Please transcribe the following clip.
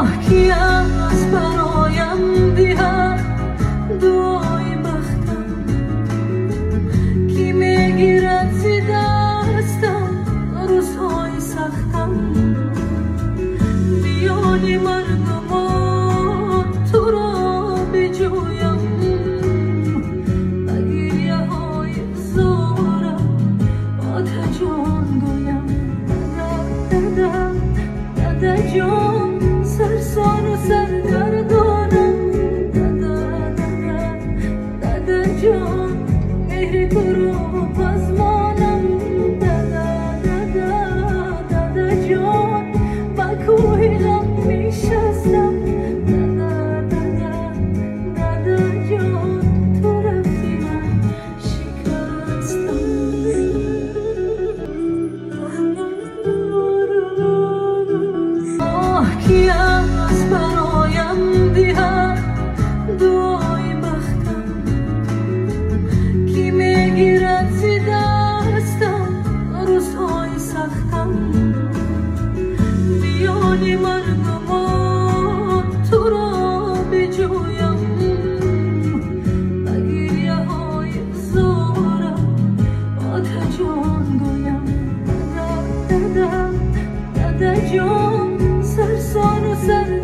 کی از برایم دیهد دعای بختم، کی میگیرد زی دستم روزهای سختم. میان مردمان تو را بجویم، و گریه های زارم آده جان گویم. دادا دادا جان سرسان و سرگردانم. دادا جان مهر تو رو بزمانم. دادا جان با کوهیلم میشستم. دادا جان تو رفتی من شکستم. کی از برایم دیهد دعای بختم، کی میگیرد زی دستم روزهای سختم. میان مردمان تو را بجویم، و گریه های زارم آده جان گویم. دادا جان سرسان و سر